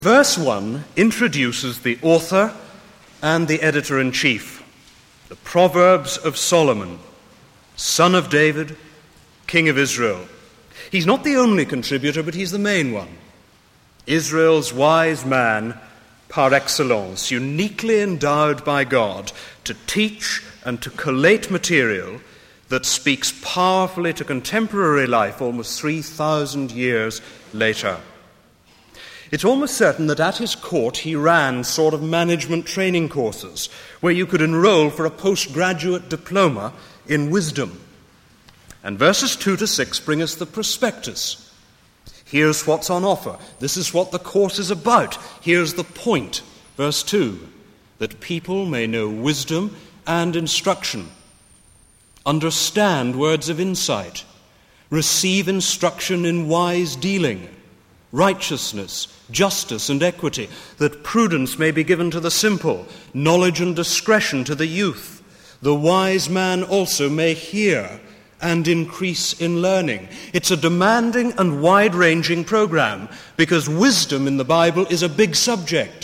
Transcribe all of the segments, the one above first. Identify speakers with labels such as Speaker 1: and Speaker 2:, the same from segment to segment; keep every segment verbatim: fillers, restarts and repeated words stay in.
Speaker 1: Verse one introduces the author and the editor-in-chief, the Proverbs of Solomon, son of David, king of Israel. He's not the only contributor, but he's the main one. Israel's wise man par excellence, uniquely endowed by God to teach and to collate material that speaks powerfully to contemporary life almost three thousand years later. It's almost certain that at his court he ran sort of management training courses where you could enroll for a postgraduate diploma in wisdom. And verses two to six bring us the prospectus. Here's what's on offer. This is what the course is about. Here's the point. Verse two, that people may know wisdom and instruction, understand words of insight, receive instruction in wise dealing, righteousness, justice, and equity, that prudence may be given to the simple, knowledge and discretion to the youth. The wise man also may hear and increase in learning. It's a demanding and wide-ranging program because wisdom in the Bible is a big subject.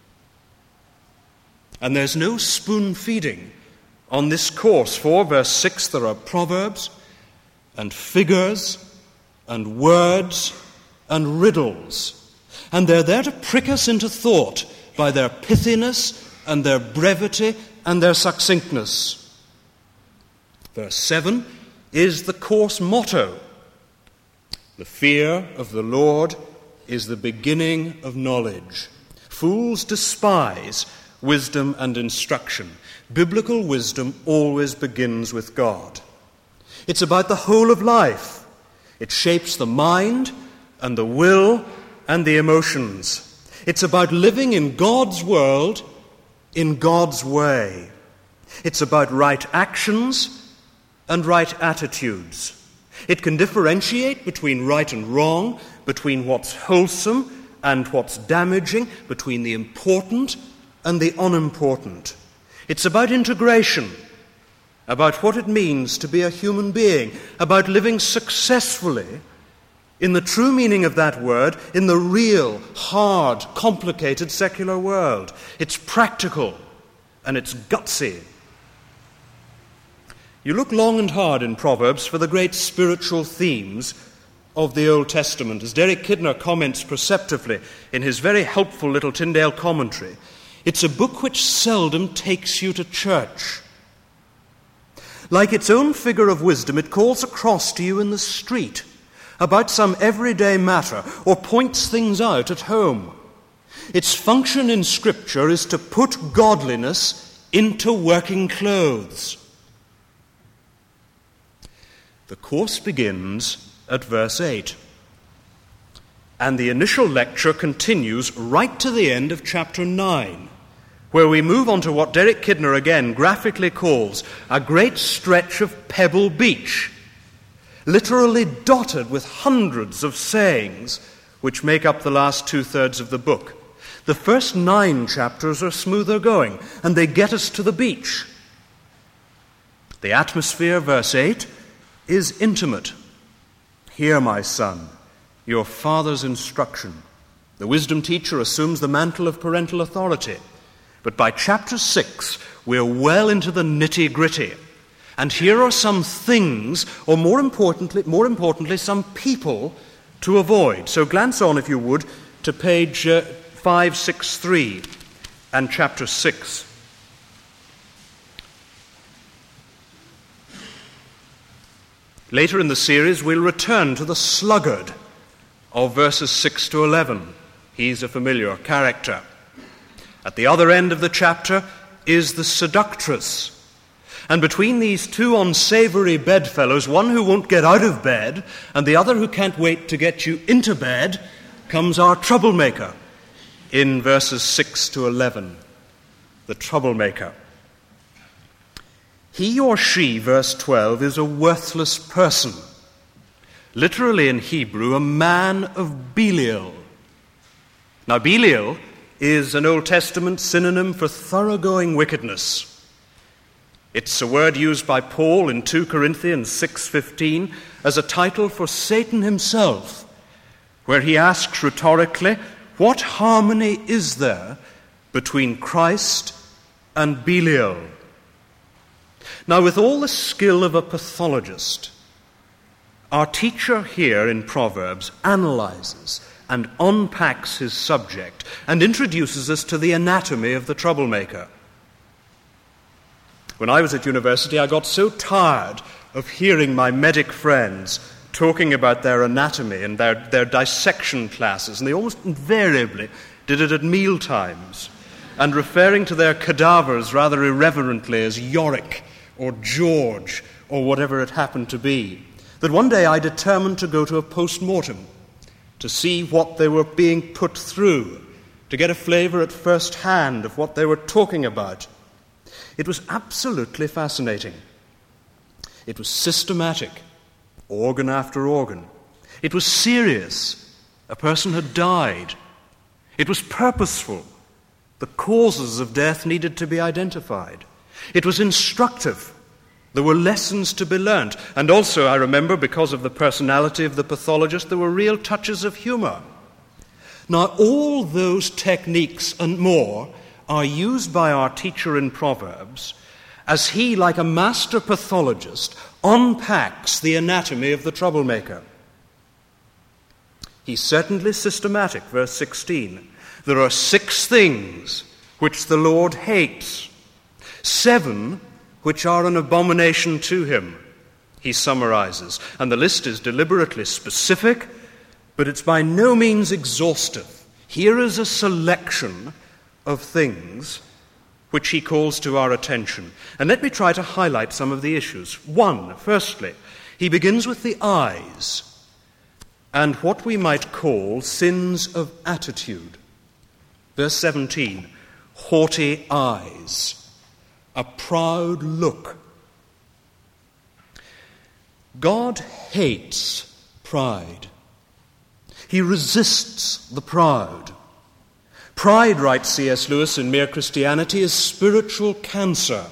Speaker 1: And there's no spoon-feeding on this course. For verse six, there are proverbs and figures and words and riddles. And they're there to prick us into thought by their pithiness and their brevity and their succinctness. Verse seven is the course motto. The fear of the Lord is the beginning of knowledge. Fools despise wisdom and instruction. Biblical wisdom always begins with God. It's about the whole of life. It shapes the mind and the will and the emotions. It's about living in God's world in God's way. It's about right actions and right attitudes. It can differentiate between right and wrong, between what's wholesome and what's damaging, between the important and the unimportant. It's about integration, about what it means to be a human being, about living successfully in the true meaning of that word, in the real, hard, complicated secular world. It's practical and it's gutsy. You look long and hard in Proverbs for the great spiritual themes of the Old Testament. As Derek Kidner comments perceptively in his very helpful little Tyndale commentary, it's a book which seldom takes you to church. Like its own figure of wisdom, it calls across to you in the street about some everyday matter or points things out at home. Its function in Scripture is to put godliness into working clothes. The course begins at verse eight, and the initial lecture continues right to the end of chapter nine, where we move on to what Derek Kidner again graphically calls a great stretch of pebble beach, literally dotted with hundreds of sayings which make up the last two-thirds of the book. The first nine chapters are smoother going, and they get us to the beach. The atmosphere, verse eight, is intimate. Hear, my son, your father's instruction. The wisdom teacher assumes the mantle of parental authority. But by chapter six, we're well into the nitty-gritty. And here are some things, or more importantly, more importantly, some people to avoid. So glance on, if you would, to page uh, five sixty-three and chapter six. Later in the series, we'll return to the sluggard of verses six to eleven. He's a familiar character. At the other end of the chapter is the seductress. And between these two unsavory bedfellows, one who won't get out of bed and the other who can't wait to get you into bed, comes our troublemaker in verses six to eleven. The troublemaker. He or she, verse twelve, is a worthless person. Literally in Hebrew, a man of Belial. Now, Belial is an Old Testament synonym for thoroughgoing wickedness. It's a word used by Paul in two Corinthians six fifteen as a title for Satan himself, where he asks rhetorically, What harmony is there between Christ and Belial? Now, with all the skill of a pathologist, our teacher here in Proverbs analyzes and unpacks his subject and introduces us to the anatomy of the troublemaker. When I was at university, I got so tired of hearing my medic friends talking about their anatomy and their, their dissection classes, and they almost invariably did it at meal times, and referring to their cadavers rather irreverently as Yorick or George or whatever it happened to be, that one day I determined to go to a post-mortem to see what they were being put through, to get a flavour at first hand of what they were talking about. It was absolutely fascinating. It was systematic, organ after organ. It was serious. A person had died. It was purposeful. The causes of death needed to be identified. It was instructive. There were lessons to be learnt. And also, I remember, because of the personality of the pathologist, there were real touches of humour. Now, all those techniques and more are used by our teacher in Proverbs as he, like a master pathologist, unpacks the anatomy of the troublemaker. He's certainly systematic. Verse sixteen. There are six things which the Lord hates, seven which are an abomination to him, he summarizes. And the list is deliberately specific, but it's by no means exhaustive. Here is a selection of things which he calls to our attention. And let me try to highlight some of the issues. One, firstly, he begins with the eyes and what we might call sins of attitude. Verse seventeen, haughty eyes, a proud look. God hates pride. He resists the proud. Pride, writes C S Lewis in Mere Christianity, is spiritual cancer.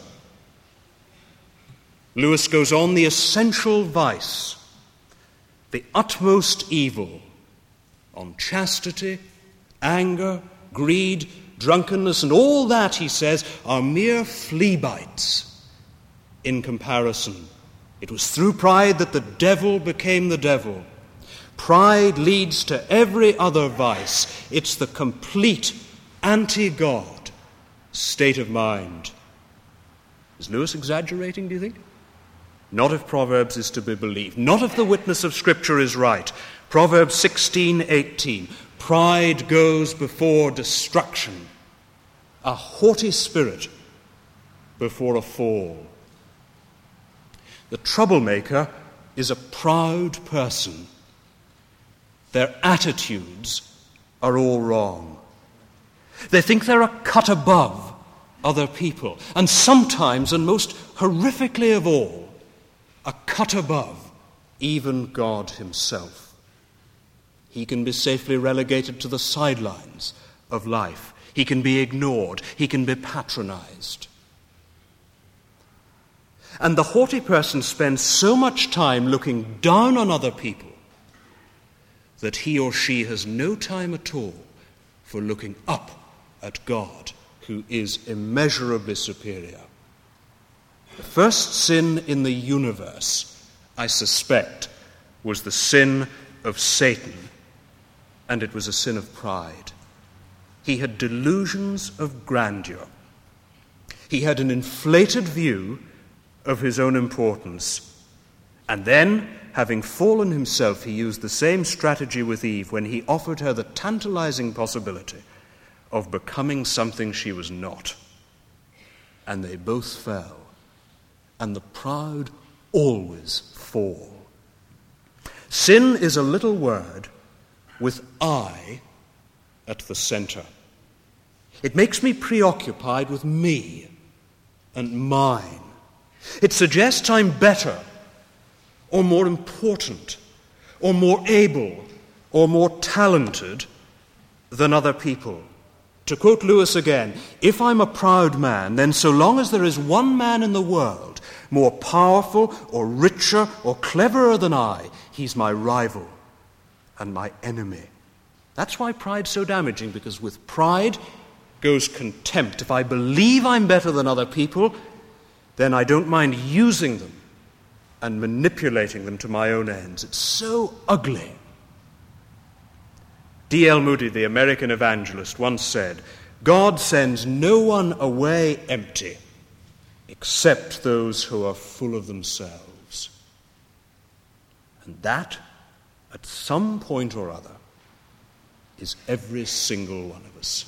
Speaker 1: Lewis goes on, the essential vice, the utmost evil, on chastity, anger, greed, drunkenness, and all that, he says, are mere flea bites in comparison. It was through pride that the devil became the devil. Pride leads to every other vice. It's the complete anti-God state of mind. Is Lewis exaggerating, do you think? Not if Proverbs is to be believed. Not if the witness of Scripture is right. Proverbs sixteen eighteen. Pride goes before destruction. A haughty spirit before a fall. The troublemaker is a proud person. Their attitudes are all wrong. They think they're a cut above other people, and sometimes, and most horrifically of all, a cut above even God himself. He can be safely relegated to the sidelines of life. He can be ignored. He can be patronized. And the haughty person spends so much time looking down on other people that he or she has no time at all for looking up at God, who is immeasurably superior. The first sin in the universe, I suspect, was the sin of Satan, and it was a sin of pride. He had delusions of grandeur. He had an inflated view of his own importance. And then, having fallen himself, he used the same strategy with Eve when he offered her the tantalizing possibility of becoming something she was not. And they both fell. And the proud always fall. Sin is a little word with I at the center. It makes me preoccupied with me and mine. It suggests I'm better, or more important, or more able, or more talented than other people. To quote Lewis again, if I'm a proud man, then so long as there is one man in the world more powerful or richer or cleverer than I, he's my rival and my enemy. That's why pride's so damaging, because with pride goes contempt. If I believe I'm better than other people, then I don't mind using them and manipulating them to my own ends. It's so ugly. D L Moody, the American evangelist, once said, God sends no one away empty except those who are full of themselves. And that, at some point or other, is every single one of us.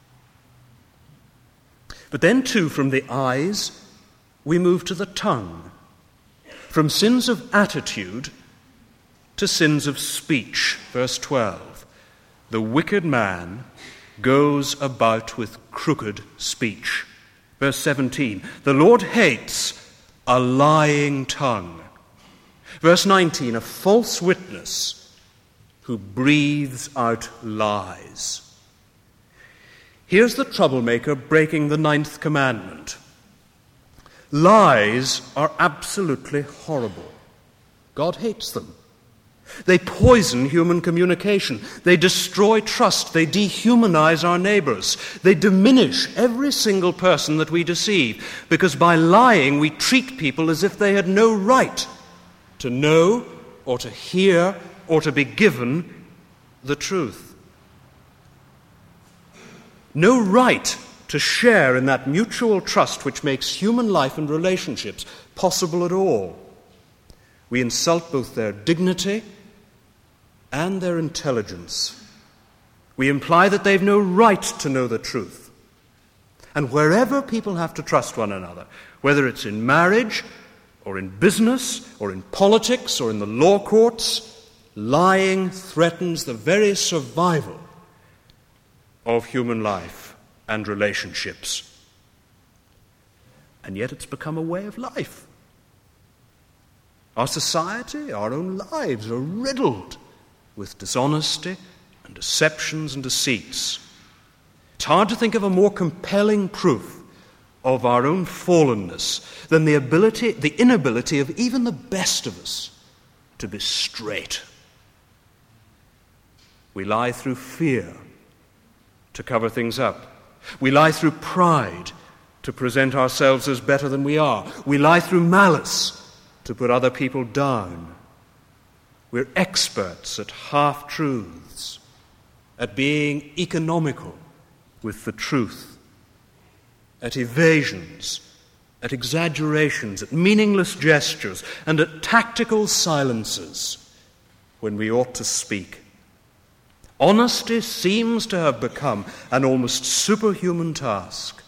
Speaker 1: But then, too, from the eyes, we move to the tongue. From sins of attitude to sins of speech. Verse twelve. The wicked man goes about with crooked speech. Verse seventeen. The Lord hates a lying tongue. Verse nineteen. A false witness who breathes out lies. Here's the troublemaker breaking the ninth commandment. Lies are absolutely horrible. God hates them. They poison human communication. They destroy trust. They dehumanize our neighbors. They diminish every single person that we deceive, because by lying we treat people as if they had no right to know or to hear or to be given the truth. No right to share in that mutual trust which makes human life and relationships possible at all. We insult both their dignity and their intelligence. We imply that they've no right to know the truth. And wherever people have to trust one another, whether it's in marriage or in business or in politics or in the law courts, lying threatens the very survival of human life and relationships. And yet it's become a way of life. Our society, our own lives are riddled with dishonesty and deceptions and deceits. It's hard to think of a more compelling proof of our own fallenness than the ability, the inability of even the best of us to be straight. We lie through fear to cover things up. We lie through pride to present ourselves as better than we are. We lie through malice to put other people down. We're experts at half-truths, at being economical with the truth, at evasions, at exaggerations, at meaningless gestures, and at tactical silences when we ought to speak. Honesty seems to have become an almost superhuman task.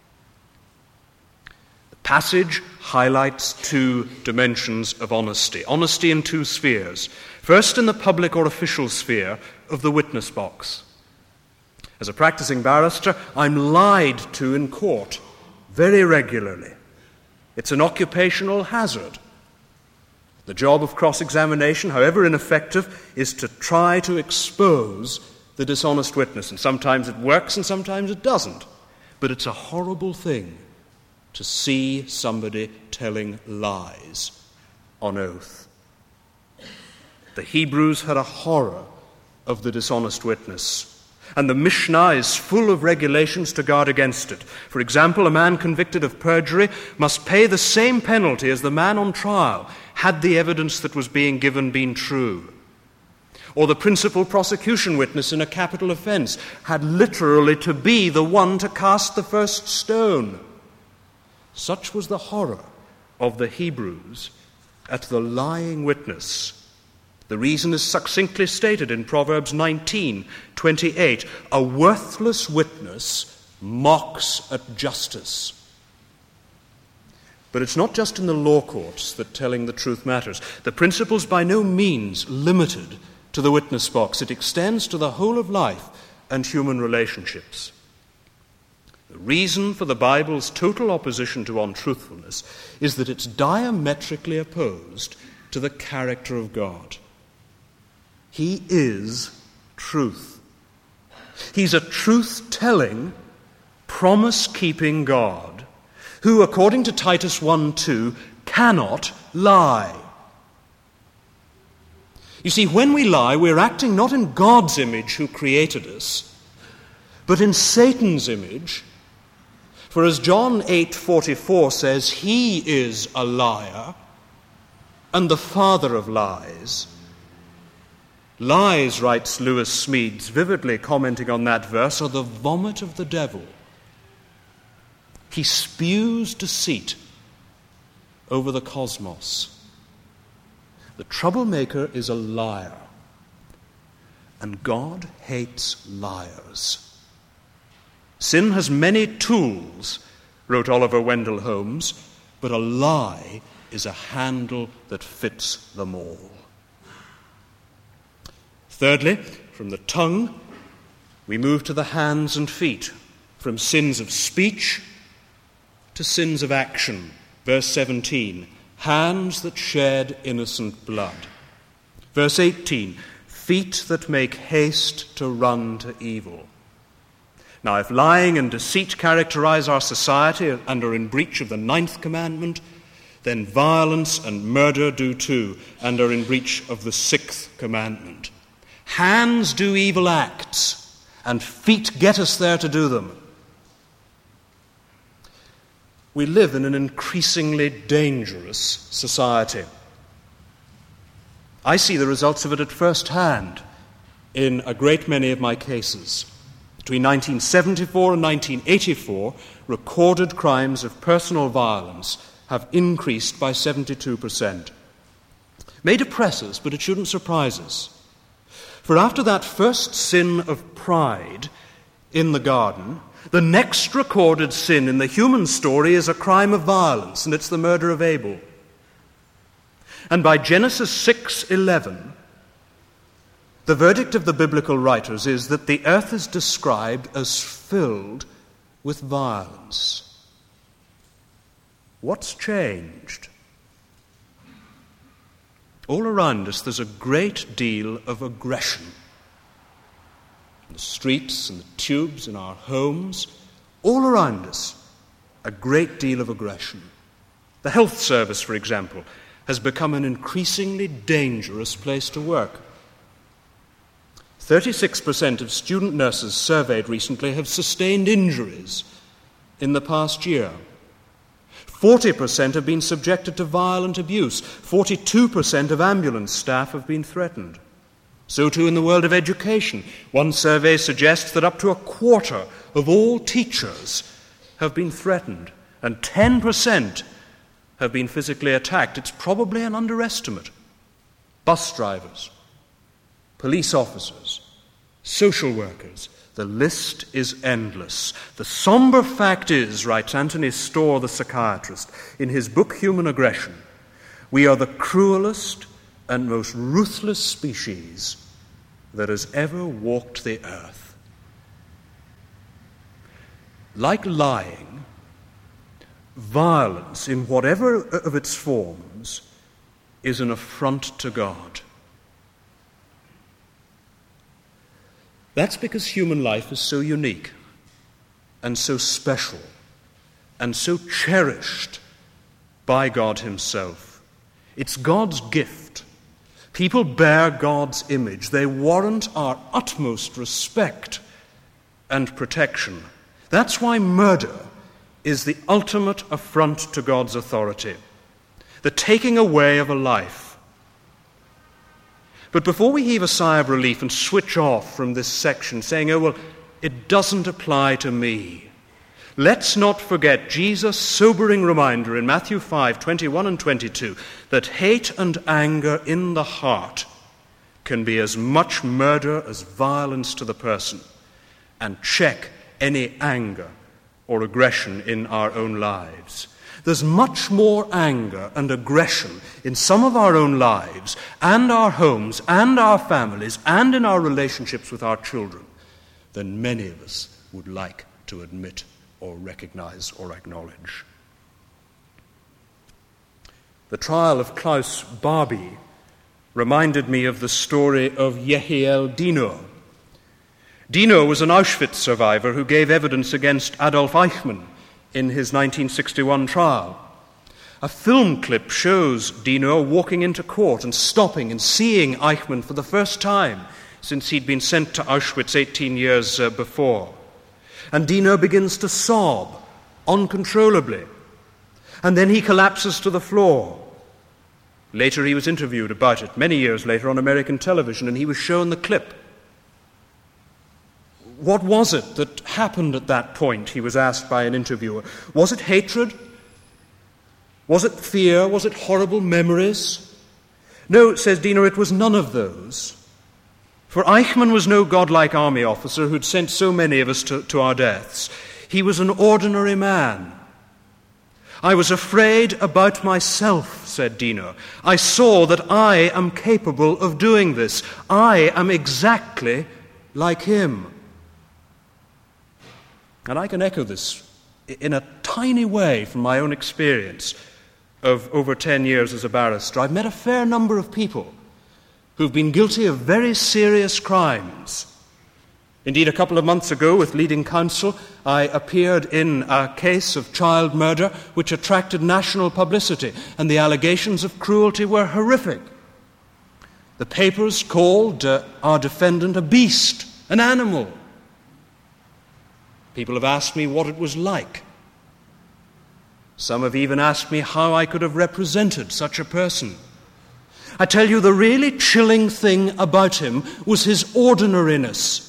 Speaker 1: The passage highlights two dimensions of honesty. Honesty in two spheres. First, in the public or official sphere of the witness box. As a practicing barrister, I'm lied to in court very regularly. It's an occupational hazard. The job of cross-examination, however ineffective, is to try to expose the dishonest witness. And sometimes it works and sometimes it doesn't. But it's a horrible thing to see somebody telling lies on oath. The Hebrews had a horror of the dishonest witness. And the Mishnah is full of regulations to guard against it. For example, a man convicted of perjury must pay the same penalty as the man on trial, had the evidence that was being given been true. Or the principal prosecution witness in a capital offense had literally to be the one to cast the first stone. Such was the horror of the Hebrews at the lying witness. The reason is succinctly stated in Proverbs nineteen twenty-eight. A worthless witness mocks at justice. But it's not just in the law courts that telling the truth matters. The principle's by no means limited to the witness box. It extends to the whole of life and human relationships. The reason for the Bible's total opposition to untruthfulness is that it's diametrically opposed to the character of God. He is truth. He's a truth-telling, promise-keeping God who, according to Titus one two, cannot lie. You see, when we lie, we're acting not in God's image who created us, but in Satan's image. For as John eight forty-four says, he is a liar and the father of lies. Lies, writes Lewis Smedes, vividly commenting on that verse, are the vomit of the devil. He spews deceit over the cosmos. The troublemaker is a liar, and God hates liars. Sin has many tools, wrote Oliver Wendell Holmes, but a lie is a handle that fits them all. Thirdly, from the tongue, we move to the hands and feet, from sins of speech to sins of action. Verse seventeen, hands that shed innocent blood. Verse eighteen, feet that make haste to run to evil. Now, if lying and deceit characterize our society and are in breach of the ninth commandment, then violence and murder do too, and are in breach of the sixth commandment. Hands do evil acts, and feet get us there to do them. We live in an increasingly dangerous society. I see the results of it at first hand in a great many of my cases. Between nineteen seventy-four and nineteen eighty-four, recorded crimes of personal violence have increased by seventy-two percent. May depress us, but it shouldn't surprise us. For after that first sin of pride in the garden, the next recorded sin in the human story is a crime of violence, and it's the murder of Abel. And by Genesis six eleven, the verdict of the biblical writers is that the earth is described as filled with violence. What's changed? All around us there's a great deal of aggression. In the streets and the tubes, in our homes, all around us, a great deal of aggression. The health service, for example, has become an increasingly dangerous place to work. thirty-six percent of student nurses surveyed recently have sustained injuries in the past year. forty percent have been subjected to violent abuse. forty-two percent of ambulance staff have been threatened. So too in the world of education. One survey suggests that up to a quarter of all teachers have been threatened, and ten percent have been physically attacked. It's probably an underestimate. Bus drivers, police officers, social workers, the list is endless. The somber fact is, writes Anthony Storr, the psychiatrist, in his book Human Aggression, we are the cruelest and most ruthless species that has ever walked the earth. Like lying, violence, in whatever of its forms, is an affront to God. That's because human life is so unique and so special and so cherished by God himself. It's God's gift. People bear God's image. They warrant our utmost respect and protection. That's why murder is the ultimate affront to God's authority, the taking away of a life. But before we heave a sigh of relief and switch off from this section, saying, oh, well, it doesn't apply to me, let's not forget Jesus' sobering reminder in Matthew five, twenty-one and twenty-two, that hate and anger in the heart can be as much murder as violence to the person, and check any anger or aggression in our own lives. There's much more anger and aggression in some of our own lives and our homes and our families and in our relationships with our children than many of us would like to admit or recognize or acknowledge. The trial of Klaus Barbie reminded me of the story of Yehiel Dino. Dino was an Auschwitz survivor who gave evidence against Adolf Eichmann in his nineteen sixty-one trial. A film clip shows Dino walking into court and stopping and seeing Eichmann for the first time since he'd been sent to Auschwitz eighteen years uh, before. And Dino begins to sob uncontrollably. And then he collapses to the floor. Later he was interviewed about it, many years later on American television, and he was shown the clip. What was it that happened at that point, he was asked by an interviewer. Was it hatred? Was it fear? Was it horrible memories? No, says Dino, it was none of those. For Eichmann was no godlike army officer who'd sent so many of us to, to our deaths. He was an ordinary man. I was afraid about myself, said Dino. I saw that I am capable of doing this. I am exactly like him. And I can echo this in a tiny way from my own experience of over ten years as a barrister. I've met a fair number of people who've been guilty of very serious crimes. Indeed, a couple of months ago, with leading counsel, I appeared in a case of child murder which attracted national publicity, and the allegations of cruelty were horrific. The papers called uh, our defendant a beast, an animal. People have asked me what it was like. Some have even asked me how I could have represented such a person. I tell you, the really chilling thing about him was his ordinariness.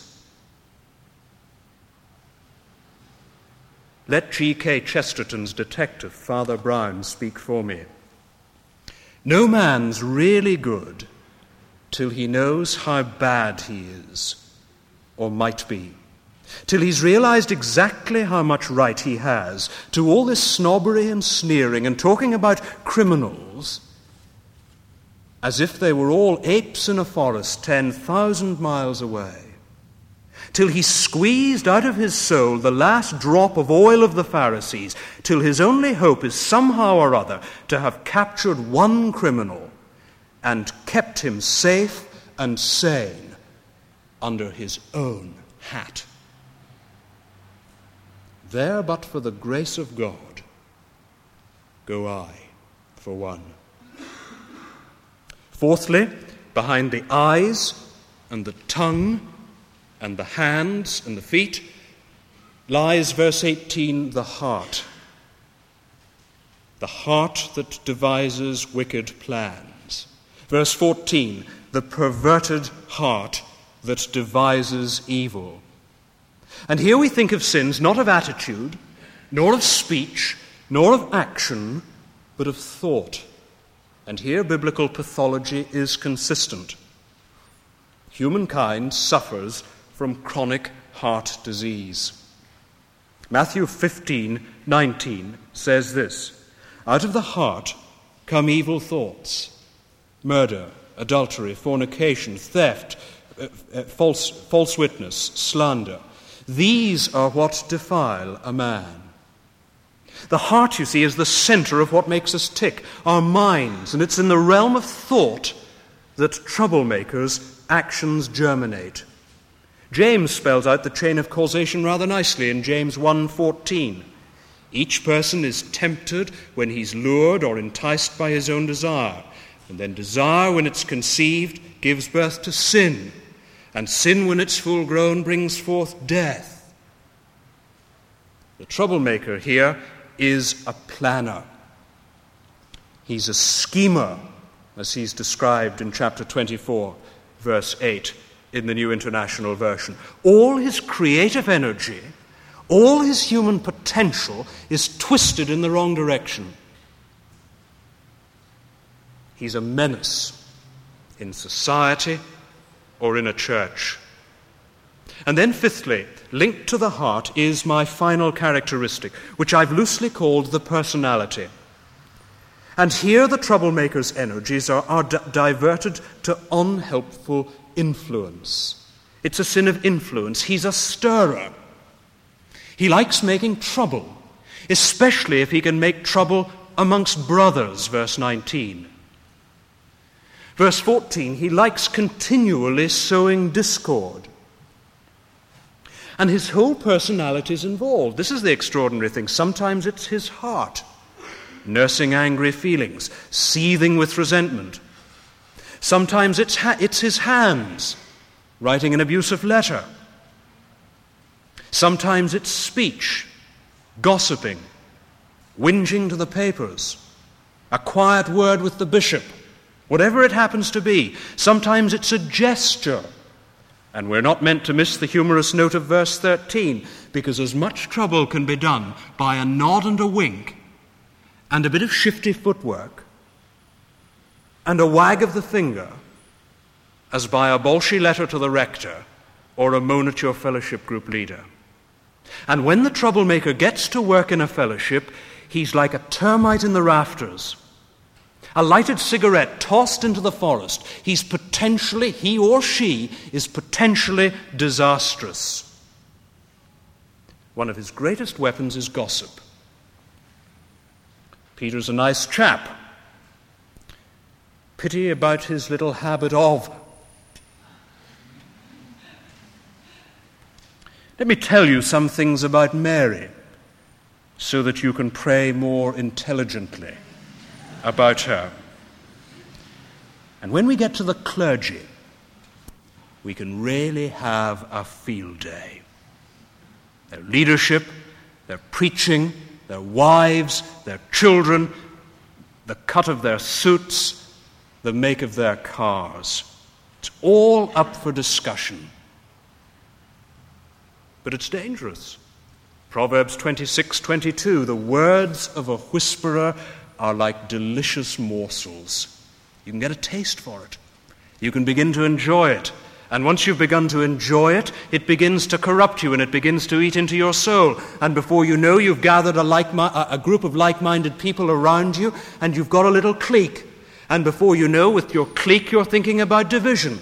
Speaker 1: Let G K Chesterton's detective, Father Brown, speak for me. No man's really good till he knows how bad he is, or might be, till he's realized exactly how much right he has to all this snobbery and sneering and talking about criminals as if they were all apes in a forest ten thousand miles away, till he's squeezed out of his soul the last drop of oil of the Pharisees, till his only hope is somehow or other to have captured one criminal and kept him safe and sane under his own hat. There, but for the grace of God, go I, for one. Fourthly, behind the eyes and the tongue and the hands and the feet lies, verse eighteen, the heart. The heart that devises wicked plans. Verse fourteen, the perverted heart that devises evil. And here we think of sins not of attitude, nor of speech, nor of action, but of thought. And here biblical pathology is consistent. Humankind suffers from chronic heart disease. Matthew fifteen nineteen says this, out of the heart come evil thoughts, murder, adultery, fornication, theft, uh, uh, false, false witness, slander. These are what defile a man. The heart, you see, is the center of what makes us tick, our minds, and it's in the realm of thought that troublemakers' actions germinate. James spells out the chain of causation rather nicely in James one fourteen. Each person is tempted when he's lured or enticed by his own desire, and then desire, when it's conceived, gives birth to sin, and sin, when it's full grown, brings forth death. The troublemaker here is a planner. He's a schemer, as he's described in chapter twenty-four, verse eight, in the New International Version. All his creative energy, all his human potential is twisted in the wrong direction. He's a menace in society or in a church. And then fifthly, linked to the heart is my final characteristic, which I've loosely called the personality. And here the troublemaker's energies are, are di- diverted to unhelpful influence. It's a sin of influence. He's a stirrer. He likes making trouble, especially if he can make trouble amongst brothers, verse nineteen. Verse fourteen, he likes continually sowing discord. And his whole personality is involved. This is the extraordinary thing. Sometimes it's his heart. nursing angry feelings, seething with resentment. Sometimes it's, ha- it's his hands, writing an abusive letter. Sometimes it's speech, gossiping, whinging to the papers, a quiet word with the bishop, whatever it happens to be. Sometimes it's a gesture. And we're not meant to miss the humorous note of verse thirteen, because as much trouble can be done by a nod and a wink and a bit of shifty footwork and a wag of the finger as by a bolshy letter to the rector or a moan at your fellowship group leader. And when the troublemaker gets to work in a fellowship, he's like a termite in the rafters, a lighted cigarette tossed into the forest. He's potentially, he or she is potentially disastrous. One of his greatest weapons is gossip. Peter's a nice chap. Pity about his little habit of. Let me tell you some things about Mary, so that you can pray more intelligently about her. And when we get to the clergy, we can really have a field day. Their leadership, their preaching, their wives, their children, the cut of their suits, the make of their cars. It's all up for discussion. But it's dangerous. Proverbs twenty-six twenty-two, the words of a whisperer are like delicious morsels. You can get a taste for it. You can begin to enjoy it. And once you've begun to enjoy it, it begins to corrupt you and it begins to eat into your soul. And before you know, you've gathered a, like, a group of like-minded people around you and you've got a little clique. And before you know, with your clique, you're thinking about division.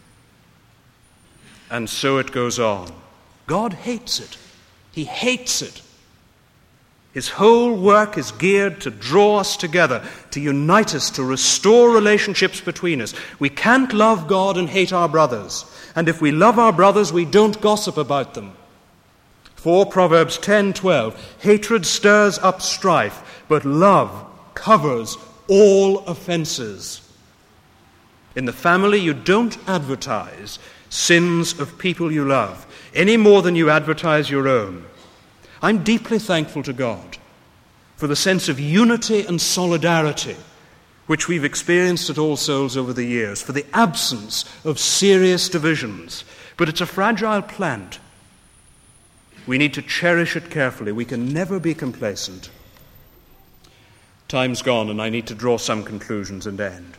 Speaker 1: And so it goes on. God hates it. He hates it. His whole work is geared to draw us together, to unite us, to restore relationships between us. We can't love God and hate our brothers. And if we love our brothers, we don't gossip about them. For Proverbs ten twelve, hatred stirs up strife, but love covers all offenses. In the family, you don't advertise sins of people you love any more than you advertise your own. I'm deeply thankful to God for the sense of unity and solidarity which we've experienced at All Souls over the years, for the absence of serious divisions. But it's a fragile plant. We need to cherish it carefully. We can never be complacent. Time's gone, and I need to draw some conclusions and end.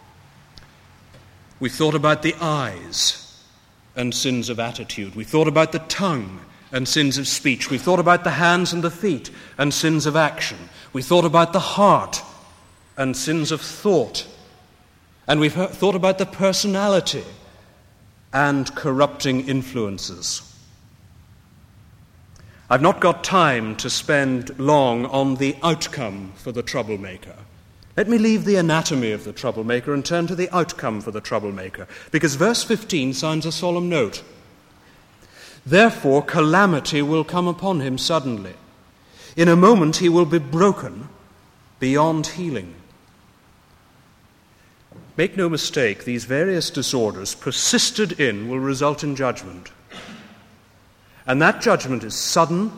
Speaker 1: We thought about the eyes and sins of attitude. We thought about the tongue and sins of speech. We thought about the hands and the feet and sins of action. We thought about the heart and sins of thought. And we've thought about the personality and corrupting influences. I've not got time to spend long on the outcome for the troublemaker. Let me leave the anatomy of the troublemaker and turn to the outcome for the troublemaker, because verse fifteen sounds a solemn note. Therefore, calamity will come upon him suddenly. In a moment he will be broken beyond healing. Make no mistake, these various disorders, persisted in, will result in judgment. And that judgment is sudden,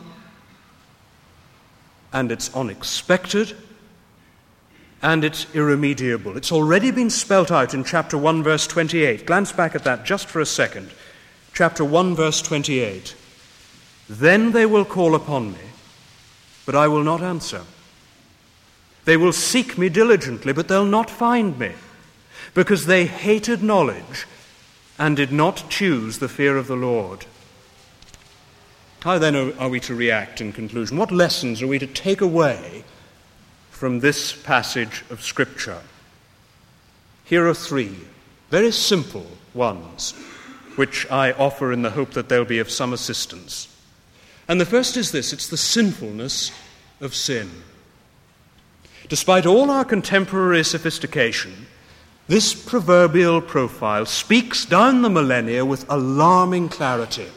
Speaker 1: and it's unexpected, and it's irremediable. It's already been spelt out in chapter one, verse twenty-eight. Glance back at that just for a second. Chapter one, verse twenty-eight. Then they will call upon me, but I will not answer. They will seek me diligently, but they'll not find me, because they hated knowledge and did not choose the fear of the Lord. How then are we to react in conclusion? What lessons are we to take away from this passage of Scripture? Here are three very simple ones, which I offer in the hope that they'll be of some assistance. And the first is this: it's the sinfulness of sin. Despite all our contemporary sophistication, this proverbial profile speaks down the millennia with alarming clarity,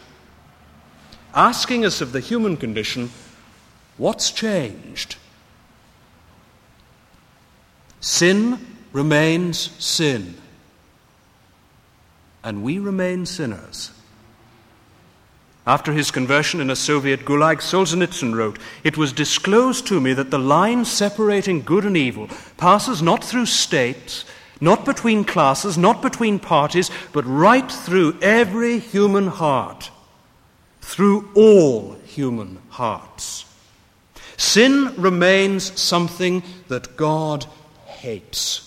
Speaker 1: asking us of the human condition, what's changed? Sin remains sin, and we remain sinners. After his conversion in a Soviet gulag, Solzhenitsyn wrote, "It was disclosed to me that the line separating good and evil passes not through states, not between classes, not between parties, but right through every human heart, through all human hearts. Sin remains something that God hates."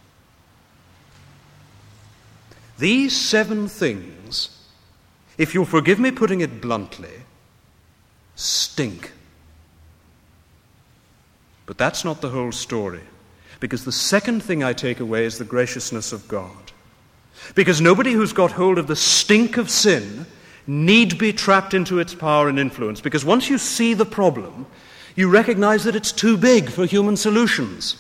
Speaker 1: These seven things, if you'll forgive me putting it bluntly, stink. But that's not the whole story, because the second thing I take away is the graciousness of God. Because nobody who's got hold of the stink of sin need be trapped into its power and influence, because once you see the problem, you recognize that it's too big for human solutions.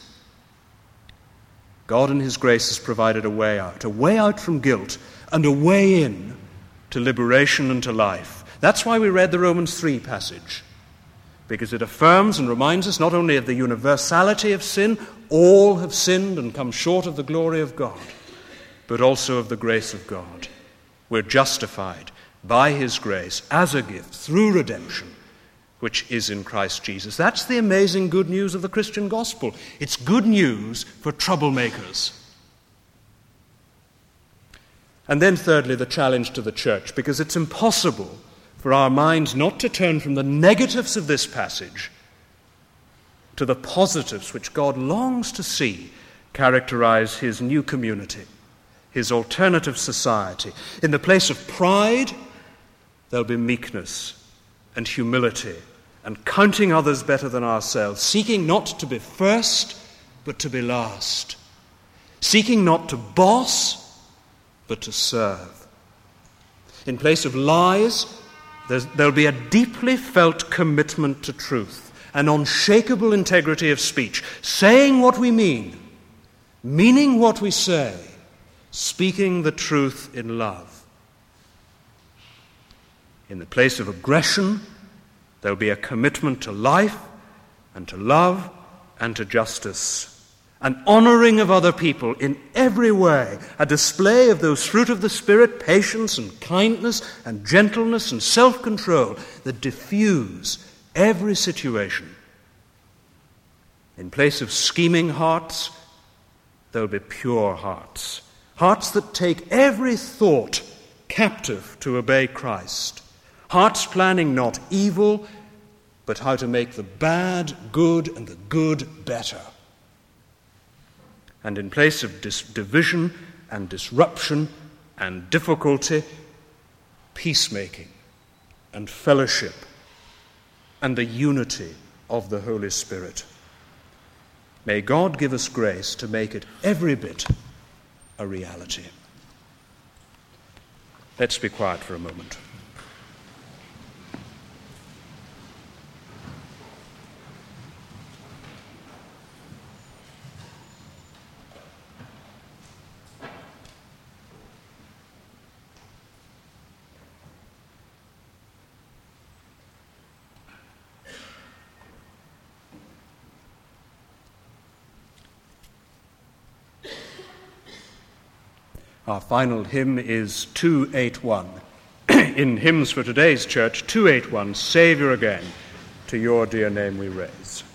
Speaker 1: God in his grace has provided a way out, a way out from guilt and a way in to liberation and to life. That's why we read the Romans three passage, because it affirms and reminds us not only of the universality of sin, all have sinned and come short of the glory of God, but also of the grace of God. We're justified by his grace as a gift through redemption, which is in Christ Jesus. That's the amazing good news of the Christian gospel. It's good news for troublemakers. And then thirdly, the challenge to the church, because it's impossible for our minds not to turn from the negatives of this passage to the positives which God longs to see characterize his new community, his alternative society. In the place of pride, there'll be meekness and humility and counting others better than ourselves, seeking not to be first, but to be last, seeking not to boss, but to serve. In place of lies, there'll be a deeply felt commitment to truth, an unshakable integrity of speech, saying what we mean, meaning what we say, speaking the truth in love. In the place of aggression, there'll be a commitment to life and to love and to justice, an honoring of other people in every way, a display of those fruit of the Spirit, patience and kindness and gentleness and self-control that diffuse every situation. In place of scheming hearts, there'll be pure hearts, hearts that take every thought captive to obey Christ, hearts planning not evil, but how to make the bad good and the good better. And in place of dis- division and disruption and difficulty, peacemaking and fellowship and the unity of the Holy Spirit. May God give us grace to make it every bit a reality. Let's be quiet for a moment. Our final hymn is two eighty-one. In Hymns for Today's Church, two eighty-one, Saviour Again, to your dear name we raise.